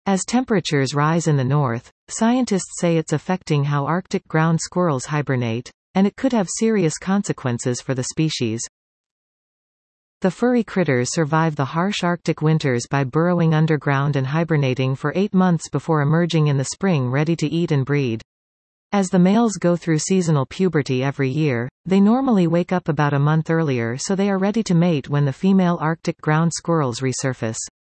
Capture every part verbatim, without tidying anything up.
As temperatures rise in the north, scientists say it's affecting how Arctic ground squirrels hibernate, and it could have serious consequences for the species. The furry critters survive the harsh Arctic winters by burrowing underground and hibernating for eight months before emerging in the spring ready to eat and breed. As the males go through seasonal puberty every year, they normally wake up about a month earlier so they are ready to mate when the female Arctic ground squirrels resurface.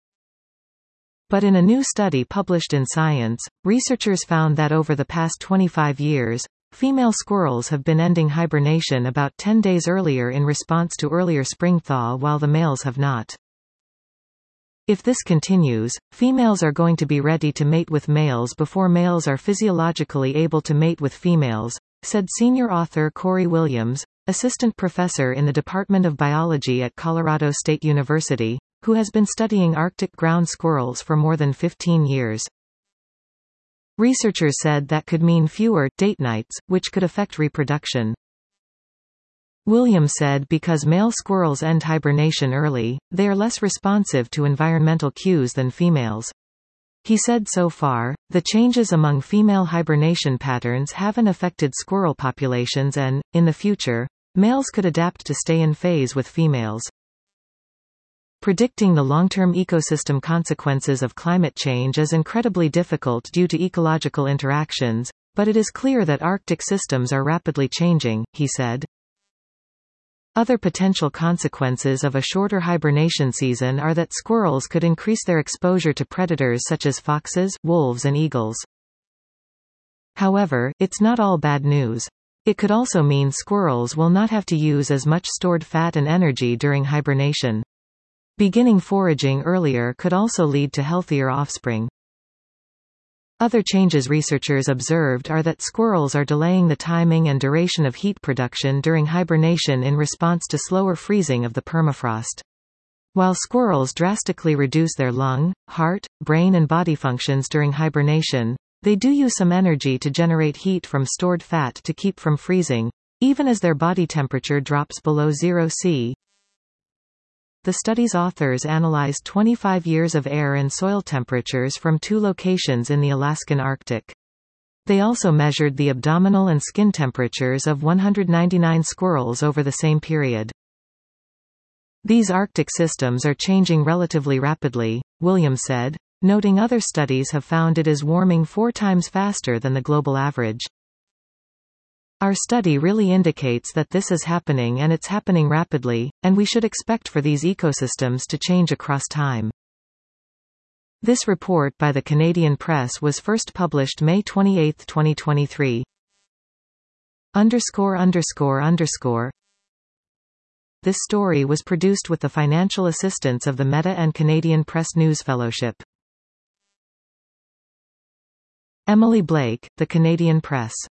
But in a new study published in Science, researchers found that over the past twenty-five years, female squirrels have been ending hibernation about ten days earlier in response to earlier spring thaw while the males have not. If this continues, females are going to be ready to mate with males before males are physiologically able to mate with females, said senior author Corey Williams, assistant professor in the Department of Biology at Colorado State University, who has been studying Arctic ground squirrels for more than fifteen years. Researchers said that could mean fewer date nights, which could affect reproduction. Williams said because male squirrels end hibernation early, they are less responsive to environmental cues than females. He said so far, the changes among female hibernation patterns haven't affected squirrel populations and, in the future, males could adapt to stay in phase with females. Predicting the long-term ecosystem consequences of climate change is incredibly difficult due to ecological interactions, but it is clear that Arctic systems are rapidly changing, he said. Other potential consequences of a shorter hibernation season are that squirrels could increase their exposure to predators such as foxes, wolves and eagles. However, it's not all bad news. It could also mean squirrels will not have to use as much stored fat and energy during hibernation. Beginning foraging earlier could also lead to healthier offspring. Other changes researchers observed are that squirrels are delaying the timing and duration of heat production during hibernation in response to slower freezing of the permafrost. While squirrels drastically reduce their lung, heart, brain and body functions during hibernation, they do use some energy to generate heat from stored fat to keep from freezing, even as their body temperature drops below zero C. The study's authors analyzed twenty-five years of air and soil temperatures from two locations in the Alaskan Arctic. They also measured the abdominal and skin temperatures of one hundred ninety-nine squirrels over the same period. These Arctic systems are changing relatively rapidly, Williams said, noting other studies have found it is warming four times faster than the global average. Our study really indicates that this is happening and it's happening rapidly, and we should expect for these ecosystems to change across time. This report by the Canadian Press was first published May twenty-eighth, twenty twenty-three. Underscore underscore underscore. This story was produced with the financial assistance of the Meta and Canadian Press News Fellowship. Emily Blake, The Canadian Press.